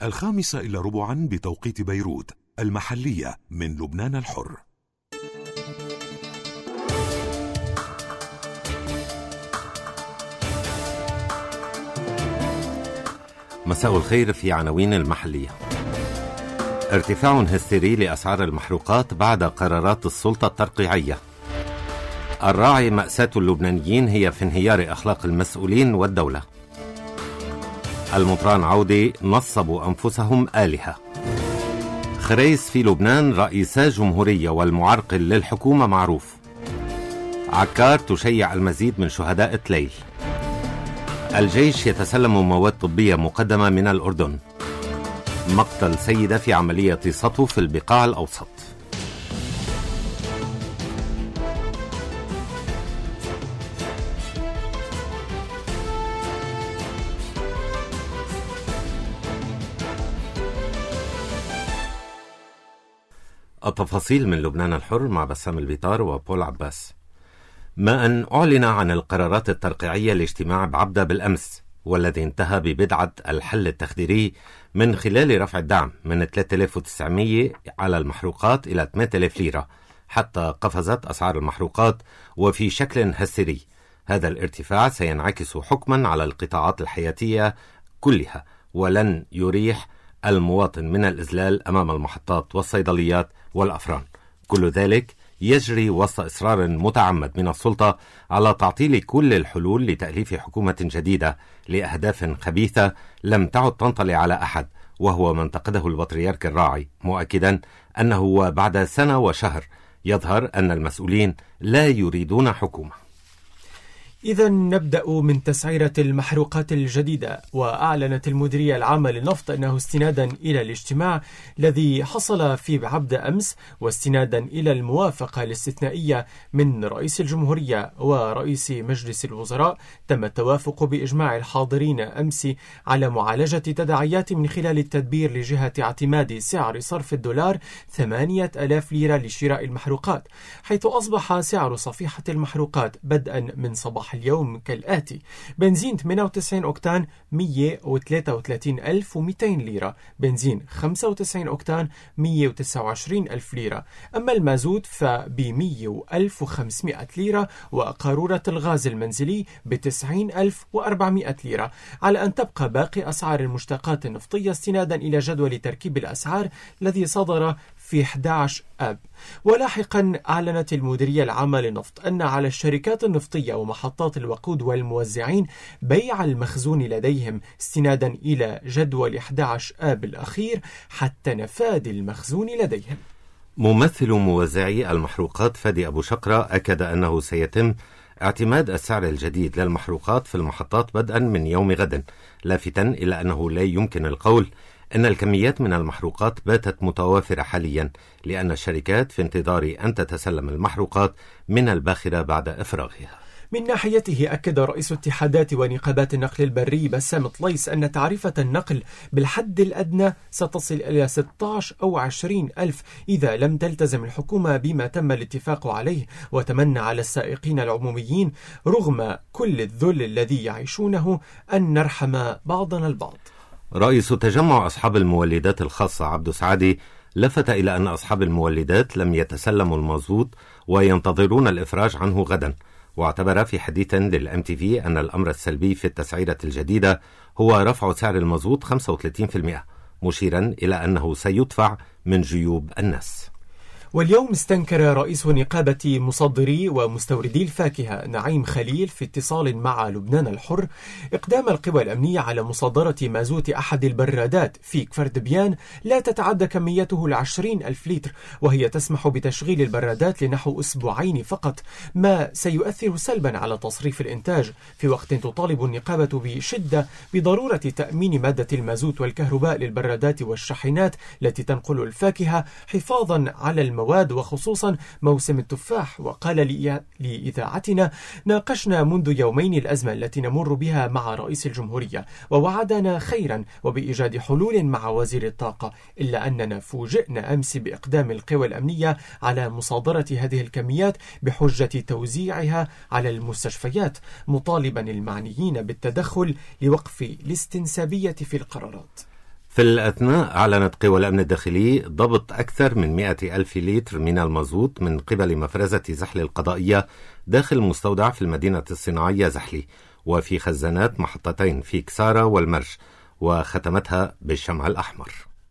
5:15 بتوقيت بيروت المحلية من لبنان الحر. مساء الخير. في عناوين المحلية: ارتفاع هستيري لأسعار المحروقات بعد قرارات السلطة الترقيعية. الراعي: مأساة اللبنانيين هي في انهيار أخلاق المسؤولين والدولة. المطران عودي نصبوا أنفسهم آلهة. خريس في لبنان رئيسا جمهورية والمعرقل للحكومة معروف. عكار تشيع المزيد من شهداء تليل. الجيش يتسلم مواد طبية مقدمة من الأردن. مقتل سيدة في عملية سطو في البقاع الأوسط. التفاصيل من لبنان الحر مع بسام البيطار وبول عباس. ما أن أعلن عن القرارات الترقيعية لاجتماع بعبدة بالأمس، والذي انتهى ببدعة الحل التخديري من خلال رفع الدعم من 3900 على المحروقات إلى 8000 ليرة، حتى قفزت أسعار المحروقات وفي شكل هستيري. هذا الارتفاع سينعكس حكما على القطاعات الحياتية كلها، ولن يريح المواطن من الإذلال أمام المحطات والصيدليات والأفران. كل ذلك يجري وسط إصرار متعمد من السلطة على تعطيل كل الحلول لتأليف حكومة جديدة لأهداف خبيثة لم تعد تنطلي على أحد، وهو ما انتقده البطريرك الراعي، مؤكدا أنه بعد سنة وشهر يظهر أن المسؤولين لا يريدون حكومة. إذا نبدأ من تسعيرة المحروقات الجديدة. وأعلنت المديرية العامة للنفط أنه استنادا إلى الاجتماع الذي حصل في بعبدة أمس، واستنادا إلى الموافقة الاستثنائية من رئيس الجمهورية ورئيس مجلس الوزراء، تم التوافق بإجماع الحاضرين أمس على معالجة تداعيات من خلال التدبير لجهة اعتماد سعر صرف الدولار 8000 ليرة لشراء المحروقات، حيث أصبح سعر صفيحة المحروقات بدءا من صباح اليوم كالآتي: بنزين 98 أوكتان 133,200 ليرة، بنزين 95 أوكتان 129,000 ليرة، أما المازوت فب 100,500 ليرة، وقارورة الغاز المنزلي ب90,400 ليرة، على أن تبقى باقي أسعار المشتقات النفطية استنادا إلى جدول تركيب الأسعار الذي صدر في 11 آب. ولاحقا أعلنت المديرية العامة للنفط أن على الشركات النفطية ومحطات الوقود والموزعين بيع المخزون لديهم استنادا إلى جدول 11 آب الأخير حتى نفاذ المخزون لديهم. ممثل موزعي المحروقات فادي أبو شقرة أكد أنه سيتم اعتماد السعر الجديد للمحروقات في المحطات بدءا من يوم غد، لافتا إلى أنه لا يمكن القول أن الكميات من المحروقات باتت متوافرة حاليا، لأن الشركات في انتظار أن تتسلم المحروقات من الباخرة بعد إفراغها. من ناحيته أكد رئيس اتحادات ونقابات النقل البري بسام طليس أن تعرفة النقل بالحد الأدنى ستصل إلى 16 أو 20 ألف إذا لم تلتزم الحكومة بما تم الاتفاق عليه، وتمنى على السائقين العموميين رغم كل الذل الذي يعيشونه أن نرحم بعضنا البعض. رئيس تجمع أصحاب المولدات الخاصة عبد سعادي لفت إلى أن أصحاب المولدات لم يتسلموا المازوت وينتظرون الإفراج عنه غدا، واعتبر في حديث للMTV أن الأمر السلبي في التسعيرة الجديدة هو رفع سعر المازوت 35%، مشيرا إلى أنه سيدفع من جيوب الناس. واليوم استنكر رئيس نقابة مصدري ومستوردي الفاكهة نعيم خليل في اتصال مع لبنان الحر إقدام القوى الأمنية على مصادرة مازوت أحد البرادات في كفر دبيان لا تتعدى كميته 20,000 لتر، وهي تسمح بتشغيل البرادات لنحو أسبوعين فقط، ما سيؤثر سلبا على تصريف الإنتاج، في وقت تطالب النقابة بشدة بضرورة تأمين مادة المازوت والكهرباء للبرادات والشاحنات التي تنقل الفاكهة حفاظا على المواد وخصوصا موسم التفاح. وقال لإذاعتنا: ناقشنا منذ يومين الأزمة التي نمر بها مع رئيس الجمهورية، ووعدنا خيرا وبإيجاد حلول مع وزير الطاقة، إلا أننا فوجئنا أمس بإقدام القوى الأمنية على مصادرة هذه الكميات بحجة توزيعها على المستشفيات، مطالبا المعنيين بالتدخل لوقف الاستنسابية في القرارات. في الأثناء أعلنت قوى الأمن الداخلي ضبط أكثر من 100,000 لتر من المازوت من قبل مفرزة زحل القضائية داخل مستودع في المدينة الصناعية زحلي وفي خزانات محطتين في كسارة والمرج، وختمتها بالشمع الأحمر.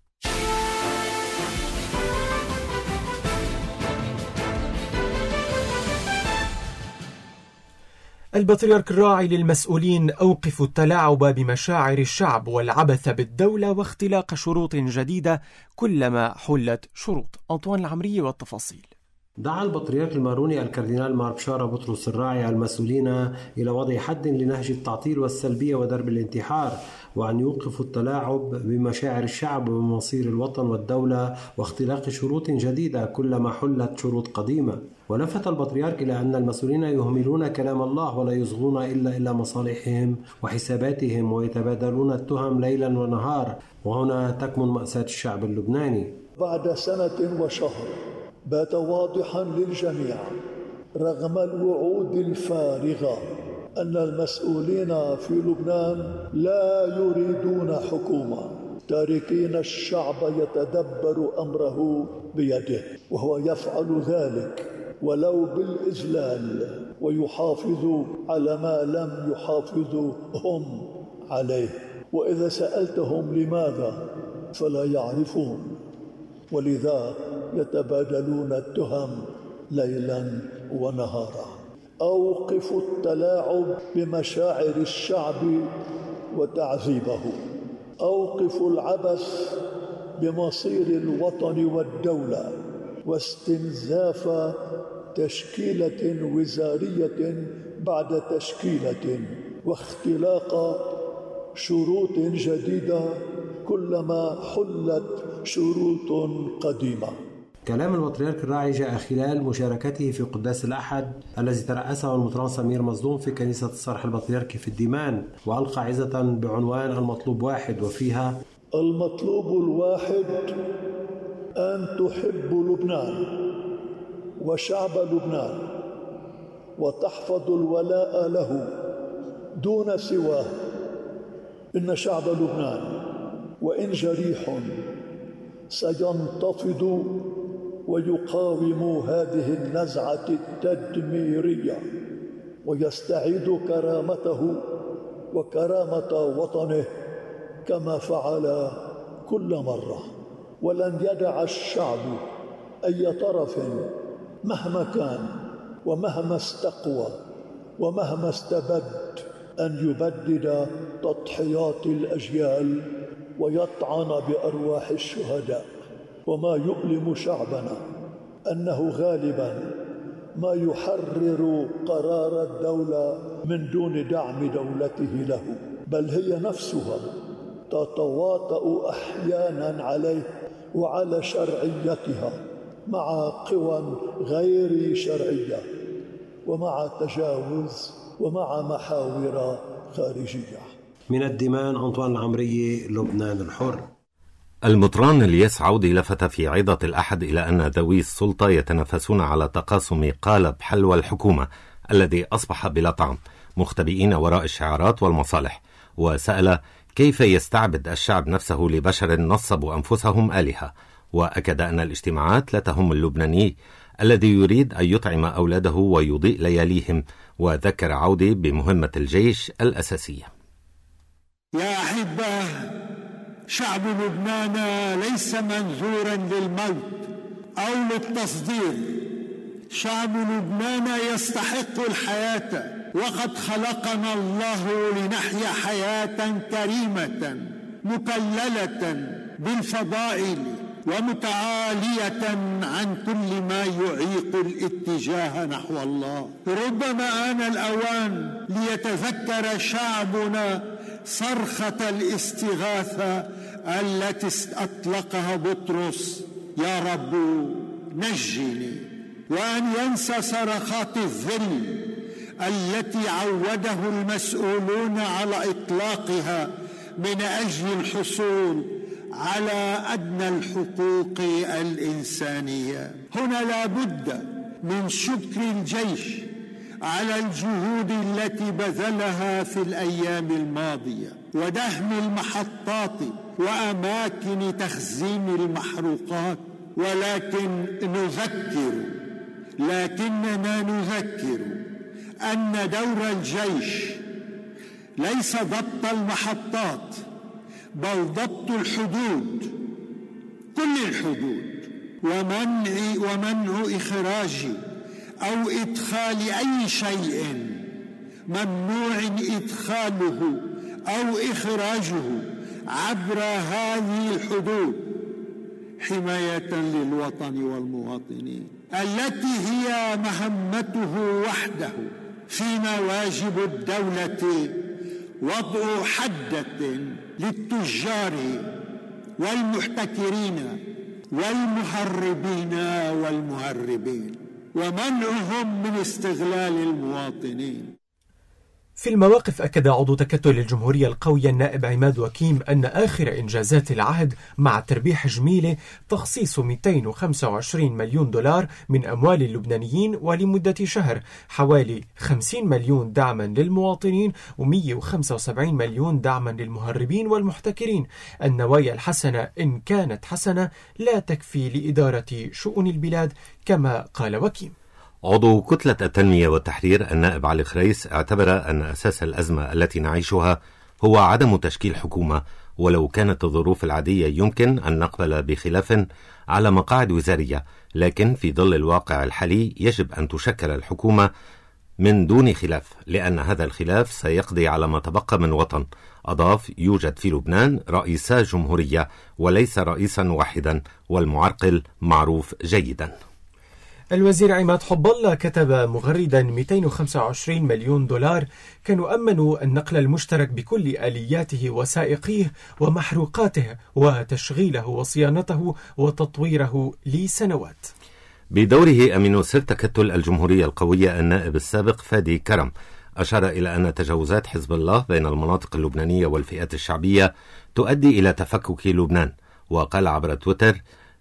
البطريرك الراعي للمسؤولين أوقفوا التلاعب بمشاعر الشعب والعبث بالدولة واختلاق شروط جديدة كلما حلت شروط. أنطوان العمري والتفاصيل. دعا البطريرك الماروني الكاردينال مار بشارة بطرس الراعي المسؤولين إلى وضع حد لنهج التعطيل والسلبية ودرب الانتحار، وأن يوقفوا التلاعب بمشاعر الشعب وبمصير الوطن والدولة واختلاق شروط جديدة كلما حلت شروط قديمة. ولفت البطريرك إلى أن المسؤولين يهملون كلام الله ولا يصغون إلى مصالحهم وحساباتهم ويتبادلون التهم ليلا ونهار، وهنا تكمن مأساة الشعب اللبناني. بعد سنة وشهر بات واضحا للجميع رغم الوعود الفارغة أن المسؤولين في لبنان لا يريدون حكومة، تاركين الشعب يتدبر أمره بيده، وهو يفعل ذلك ولو بالإذلال ويحافظ على ما لم يحافظوا هم عليه. وإذا سألتهم لماذا فلا يعرفون، ولذا يتبادلون التهم ليلا ونهارا. أوقفوا التلاعب بمشاعر الشعب وتعذيبه، أوقفوا العبث بمصير الوطن والدولة واستنزاف تشكيلة وزارية بعد تشكيلة واختلاق شروط جديدة كلما حلت شروط قديمة. كلام البطريرك الراعي جاء خلال مشاركته في قداس الأحد الذي ترأسه المطران سمير مصدوم في كنيسة الصرح البطريركي في الديمان، وألقى عظة بعنوان المطلوب واحد، وفيها: المطلوب الواحد أن تحب لبنان وشعب لبنان وتحفظ الولاء له دون سواه. إن شعب لبنان وإن جريح سينتفض ويقاوم هذه النزعة التدميرية ويستعيد كرامته وكرامة وطنه كما فعل كل مرة. ولن يدع الشعب أي طرف مهما كان ومهما استقوى ومهما استبد أن يبدد تضحيات الأجيال ويطعن بأرواح الشهداء. وما يؤلم شعبنا أنه غالبا ما يحرر قرار الدولة من دون دعم دولته له، بل هي نفسها تتواطأ أحيانا عليه وعلى شرعيتها مع قوى غير شرعية ومع تجاوز ومع محاور خارجية. من الديمان أنطوان العمري، لبنان الحر. المطران الياس عودي لفت في عظة الأحد إلى أن ذوي السلطة يتنافسون على تقاسم قالب حلوى الحكومة الذي أصبح بلا طعم، مختبئين وراء الشعارات والمصالح، وسأل كيف يستعبد الشعب نفسه لبشر نصبوا أنفسهم آلهة، وأكد أن الاجتماعات لا تهم اللبناني الذي يريد أن يطعم أولاده ويضيء لياليهم، وذكر عودي بمهمة الجيش الأساسية. يا أحبة، شعب لبنان ليس منذورا للموت أو للتصدير. شعب لبنان يستحق الحياة، وقد خلقنا الله لنحيا حياة كريمة مكللة بالفضائل ومتعالية عن كل ما يعيق الاتجاه نحو الله. ربما آن الأوان ليتذكر شعبنا صرخة الاستغاثة التي أطلقها بطرس: يا رب نجني، وأن ينسى صرخات الذل التي عوده المسؤولون على إطلاقها من أجل الحصول على أدنى الحقوق الإنسانية. هنا لا بد من شكر الجيش على الجهود التي بذلها في الأيام الماضية، ودهن المحطات وأماكن تخزين المحروقات، لكننا نذكر أن دور الجيش ليس ضبط المحطات، بل ضبط الحدود، كل الحدود، ومنع إخراج أو إدخال أي شيء ممنوع إدخاله أو إخراجه عبر هذه الحدود، حماية للوطن والمواطنين التي هي مهمته وحده. فيما واجب الدولة وضع حدة للتجار والمحتكرين والمهربين ومنعهم من استغلال المواطنين. في المواقف أكد عضو تكتل الجمهورية القوية النائب عماد وكيم أن آخر إنجازات العهد مع تربيح جميلة تخصيص 225 مليون دولار من أموال اللبنانيين ولمدة شهر، حوالي 50 مليون دعما للمواطنين و175 مليون دعما للمهربين والمحتكرين. النوايا الحسنة إن كانت حسنة لا تكفي لإدارة شؤون البلاد كما قال وكيم. عضو كتلة التنمية والتحرير النائب علي خريس اعتبر أن أساس الأزمة التي نعيشها هو عدم تشكيل حكومة، ولو كانت الظروف العادية يمكن أن نقبل بخلاف على مقاعد وزارية، لكن في ظل الواقع الحالي يجب أن تشكل الحكومة من دون خلاف، لأن هذا الخلاف سيقضي على ما تبقى من وطن. أضاف: يوجد في لبنان رئيسا جمهورية وليس رئيسا واحدا، والمعرقل معروف جيدا. الوزير عماد حب الله كتب مغردا 225 مليون دولار كانوا أمنوا النقل المشترك بكل آلياته وسائقيه ومحروقاته وتشغيله وصيانته وتطويره لسنوات. بدوره أمين سر تكتل الجمهورية القوية النائب السابق فادي كرم أشار إلى أن تجاوزات حزب الله بين المناطق اللبنانية والفئات الشعبية تؤدي إلى تفكك لبنان، وقال عبر تويتر: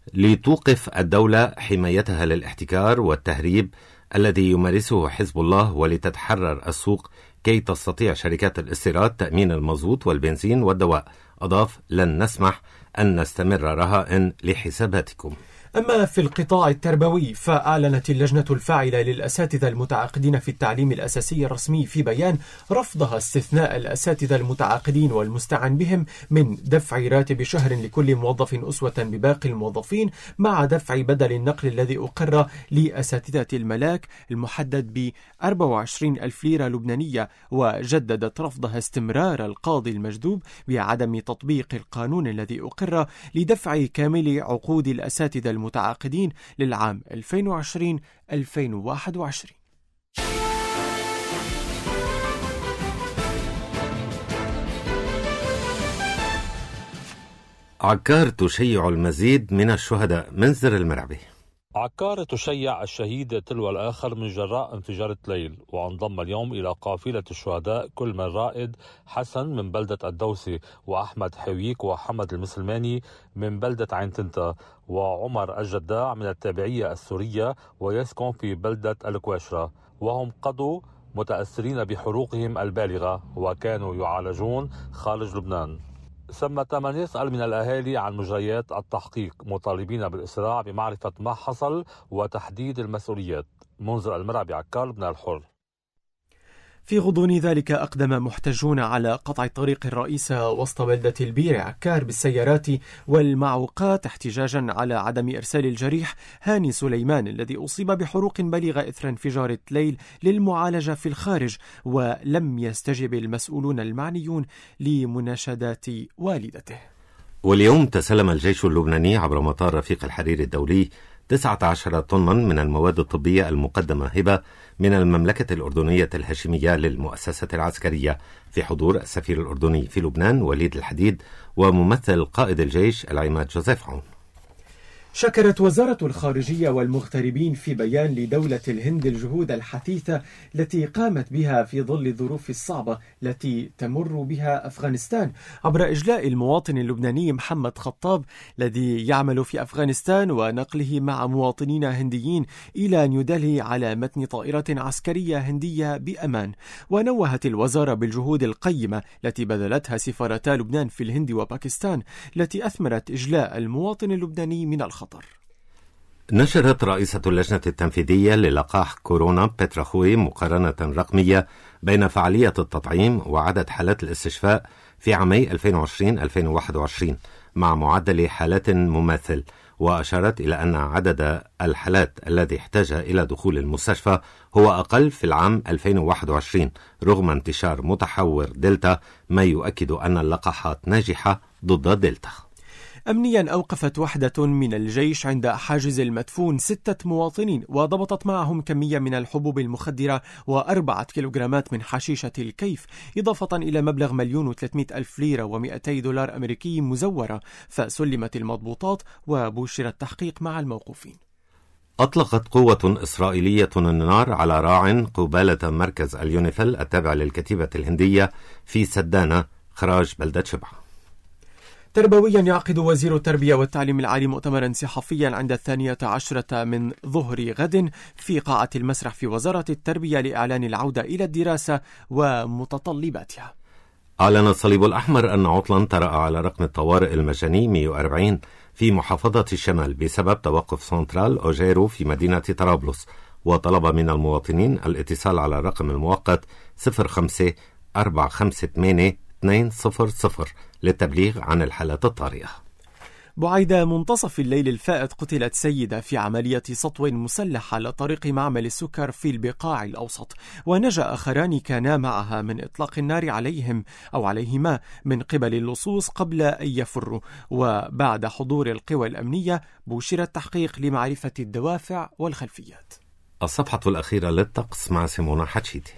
لتوقف الدولة حمايتها للاحتكار والتهريب الذي يمارسه حزب الله، ولتتحرر السوق كي تستطيع شركات الاستيراد تأمين المازوت والبنزين والدواء. أضاف: لن نسمح أن نستمر رهائن لحساباتكم. أما في القطاع التربوي فأعلنت اللجنة الفاعلة للأساتذة المتعاقدين في التعليم الأساسي الرسمي في بيان رفضها استثناء الأساتذة المتعاقدين والمستعان بهم من دفع راتب شهر لكل موظف أسوة بباقي الموظفين، مع دفع بدل النقل الذي أقر لأساتذة الملاك المحدد ب 24,000 ليرة لبنانية. وجددت رفضها استمرار القاضي المجذوب بعدم تطبيق القانون الذي أقر لدفع كامل عقود الأساتذة المتعاقدين للعام 2020-2021. عكار تشيع المزيد من الشهداء. منذر المرعبي. عكار تشيع الشهيد تلو الآخر من جراء انفجار ليل، وانضم اليوم إلى قافلة الشهداء كل من رائد حسن من بلدة الدوسي، وأحمد حويك وحمد المسلماني من بلدة عين تنتا، وعمر الجداع من التابعية السورية ويسكن في بلدة الكواشرة، وهم قضوا متأثرين بحروقهم البالغة وكانوا يعالجون خارج لبنان. ثمة من يسأل من الأهالي عن مجريات التحقيق، مطالبين بالإسراع بمعرفة ما حصل وتحديد المسؤوليات. منذر المرعبي، عكار، لبنان الحر. في غضون ذلك أقدم محتجون على قطع الطريق الرئيسة وسط بلدة البير عكار بالسيارات والمعوقات احتجاجا على عدم إرسال الجريح هاني سليمان الذي أصيب بحروق بليغة إثر انفجار ليل للمعالجة في الخارج، ولم يستجب المسؤولون المعنيون لمناشدات والدته. واليوم تسلم الجيش اللبناني عبر مطار رفيق الحريري الدولي 19 طنا من المواد الطبية المقدمة هبة من المملكة الأردنية الهاشمية للمؤسسة العسكرية، في حضور السفير الأردني في لبنان وليد الحديد وممثل قائد الجيش العماد جوزيف عون. شكرت وزارة الخارجية والمغتربين في بيان لدولة الهند الجهود الحثيثة التي قامت بها في ظل الظروف الصعبة التي تمر بها أفغانستان عبر إجلاء المواطن اللبناني محمد خطاب الذي يعمل في أفغانستان ونقله مع مواطنين هنديين إلى نيودلهي على متن طائرة عسكرية هندية بأمان. ونوهت الوزارة بالجهود القيمة التي بذلتها سفارتا لبنان في الهند وباكستان التي أثمرت إجلاء المواطن اللبناني من الخطر. نشرت رئيسة اللجنة التنفيذية للقاح كورونا بترا خوي مقارنة رقمية بين فعالية التطعيم وعدد حالات الاستشفاء في عامي 2020-2021 مع معدل حالات مماثل، وأشارت إلى أن عدد الحالات الذي احتاج إلى دخول المستشفى هو أقل في العام 2021 رغم انتشار متحور دلتا، ما يؤكد أن اللقاحات ناجحة ضد دلتا. أمنيا أوقفت وحدة من الجيش عند حاجز المدفون 6 مواطنين وضبطت معهم كمية من الحبوب المخدرة و4 كيلوغرامات من حشيشة الكيف، إضافة إلى مبلغ 1,300,000 ليرة و200 دولار أمريكي مزورة، فسلمت المضبوطات وبشر التحقيق مع الموقوفين. أطلقت قوة إسرائيلية النار على راع قبالة مركز اليونيفيل التابع للكتيبة الهندية في سدانة خراج بلدة شبعة. تربويا يعقد وزير التربية والتعليم العالي مؤتمرا صحفيا عند 12 من ظهر غد في قاعة المسرح في وزارة التربية لإعلان العودة إلى الدراسة ومتطلباتها. أعلن الصليب الأحمر أن عطلا طرأ على رقم الطوارئ المجاني 140 في محافظة الشمال بسبب توقف سنترال أوجيرو في مدينة طرابلس، وطلب من المواطنين الاتصال على الرقم المؤقت 05-458-200 للتبليغ عن الحالات الطارئة. بعد منتصف الليل الفائت قتلت سيدة في عملية سطو مسلح على طريق معمل السكر في البقاع الأوسط، ونجا آخران كانا معها من إطلاق النار عليهما من قبل اللصوص قبل أن يفروا. وبعد حضور القوى الأمنية بشر التحقيق لمعرفة الدوافع والخلفيات. الصفحة الأخيرة للطقس مع سيمونا حتشيتي.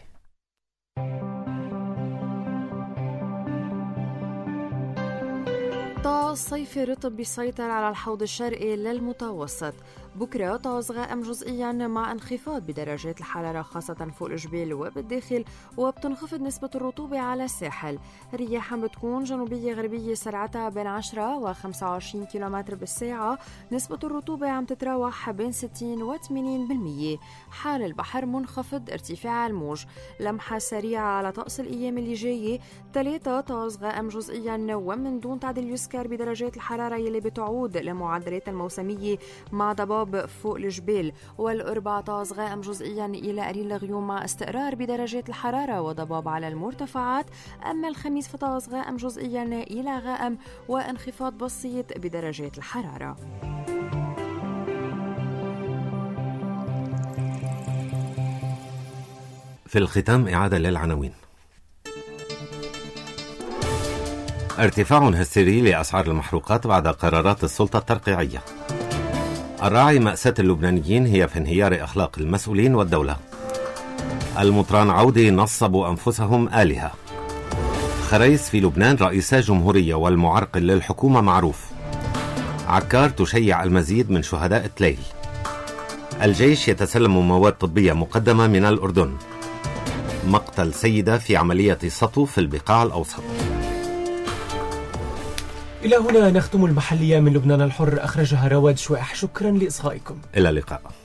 طقس صيفي رطب بيسيطر على الحوض الشرقي للمتوسط. بكرة طقس غائم جزئيا مع انخفاض بدرجات الحرارة خاصة فوق الجبال وبالداخل، وبتنخفض نسبة الرطوبة على الساحل. الرياح عم بتكون جنوبية غربية سرعتها بين 10 و 25 كيلومتر بالساعة. نسبة الرطوبة عم تتراوح بين 60 و 80%. حال البحر منخفض، ارتفاع الموج. لمحة سريعة على طقس الأيام اللي جاية: 3 طقس غائم جزئيا ومن دون تعديل يسكر بدرجات الحرارة يلي بتعود لمعدلات الموسمية مع ضباب فوق الجبال. والأربع طقس غائم جزئيا إلى قليل الغيوم مع استقرار بدرجات الحرارة وضباب على المرتفعات. أما الخميس فطقس غائم جزئيا إلى غائم وانخفاض بسيط بدرجات الحرارة. في الختام إعادة للعناوين. ارتفاع هستيري لأسعار المحروقات بعد قرارات السلطة الترقيعية. الراعي مأساة اللبنانيين هي في انهيار أخلاق المسؤولين والدولة. المطران عودي نصبوا أنفسهم آلهة. خريس في لبنان رئيسة جمهورية والمعرقل للحكومة معروف. عكار تشيع المزيد من شهداء تليل. الجيش يتسلم مواد طبية مقدمة من الأردن. مقتل سيدة في عملية سطو في البقاع الأوسط. إلى هنا نختم المحلية من لبنان الحر، أخرجها رواد شويح. شكرا لإصغائكم. إلى اللقاء.